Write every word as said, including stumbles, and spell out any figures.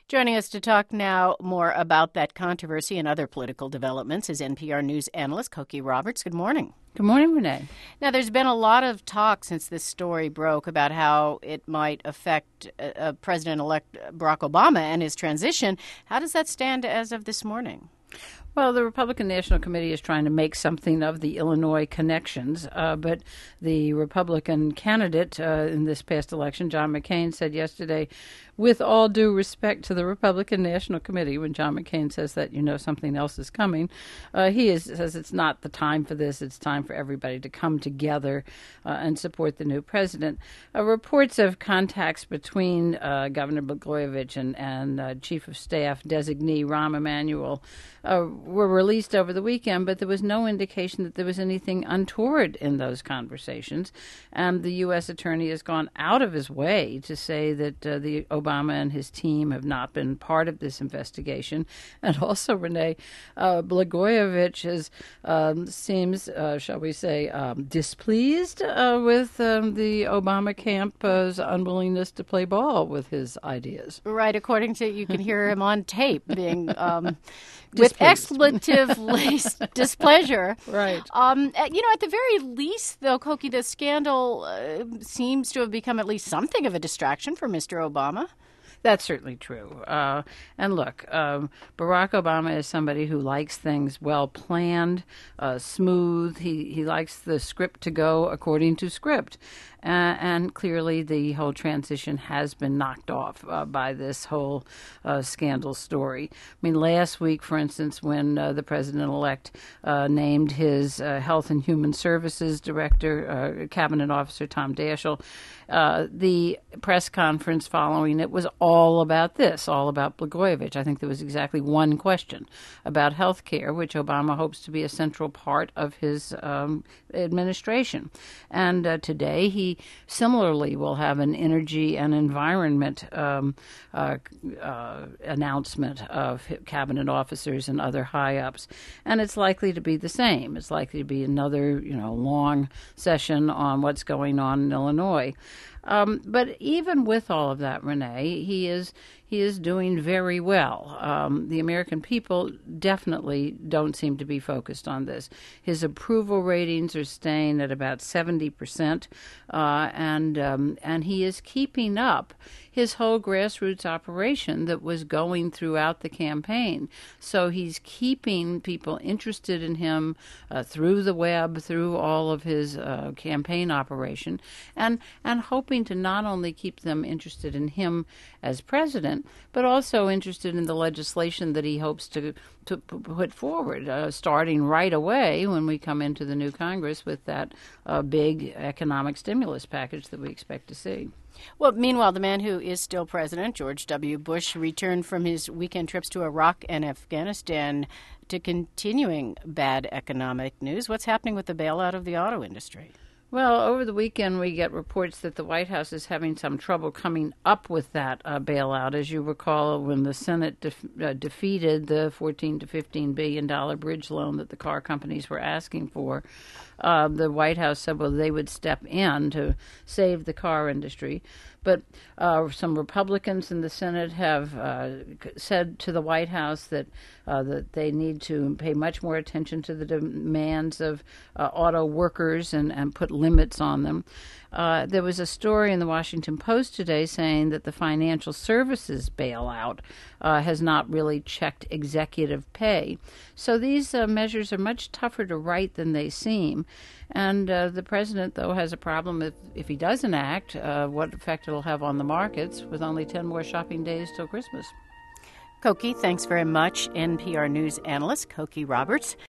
Joining us to talk now more about that controversy and other political developments is N P R News analyst Cokie Roberts. Good morning. Good morning, Renee. Now, there's been a lot of talk since this story broke about how it might affect uh, President-elect Barack Obama and his transition. How does that stand as of this morning? Well, the Republican National Committee is trying to make something of the Illinois connections, uh, but the Republican candidate uh, in this past election, John McCain, said yesterday, with all due respect to the Republican National Committee, when John McCain says that, you know, something else is coming, uh, he is, says it's not the time for this. It's time for everybody to come together uh, and support the new president. Uh, reports of contacts between uh, Governor Blagojevich and, and uh, Chief of Staff designee Rahm Emanuel uh, were released over the weekend, but there was no indication that there was anything untoward in those conversations. And the U S attorney has gone out of his way to say that uh, the Obama and his team have not been part of this investigation. And also, Renee, uh, Blagojevich is, um, seems, uh, shall we say, um, displeased uh, with um, the Obama camp's unwillingness to play ball with his ideas. Right, according to, you can hear him on tape being... Um, with expletive-laced displeasure. Right. Um, you know, at the very least, though, Cokie, the scandal uh, seems to have become at least something of a distraction for Mister Obama. That's certainly true. Uh, and look, um, Barack Obama is somebody who likes things well planned, uh, smooth. He, he likes the script to go according to script. Uh, and clearly the whole transition has been knocked off uh, by this whole uh, scandal story. I mean, last week, for instance, when uh, the president-elect uh, named his uh, Health and Human Services Director, uh, Cabinet Officer Tom Daschle, uh, the press conference following it was all about this, all about Blagojevich. I think there was exactly one question about health care, which Obama hopes to be a central part of his um, administration. And uh, today he similarly will have an energy and environment um, uh, uh, announcement of cabinet officers and other high-ups, and it's likely to be the same. It's likely to be another, you know, long session on what's going on in Illinois. Um, but even with all of that, Renee, he is he is doing very well. Um, the American people definitely don't seem to be focused on this. His approval ratings are staying at about seventy percent, uh, and um, and he is keeping up his whole grassroots operation that was going throughout the campaign. So he's keeping people interested in him uh, through the web, through all of his uh, campaign operation, and and hoping to not only keep them interested in him as president, but also interested in the legislation that he hopes to to put forward, uh, starting right away when we come into the new Congress with that uh, big economic stimulus package that we expect to see. Well, meanwhile, the man who is still president, George W. Bush, returned from his weekend trips to Iraq and Afghanistan to continuing bad economic news. What's happening with the bailout of the auto industry? Well, over the weekend, we get reports that the White House is having some trouble coming up with that uh, bailout. As you recall, when the Senate def- uh, defeated the fourteen to fifteen billion dollars bridge loan that the car companies were asking for, uh, the White House said, well, they would step in to save the car industry. But uh, some Republicans in the Senate have uh, said to the White House that uh, that they need to pay much more attention to the demands of uh, auto workers and, and put limits on them. Uh, there was a story in the Washington Post today saying that the financial services bailout uh, has not really checked executive pay. So these uh, measures are much tougher to write than they seem. And uh, the president, though, has a problem if, if he doesn't act, uh, what effect it'll have on the markets with only ten more shopping days till Christmas. Cokie, thanks very much. N P R News analyst Cokie Roberts.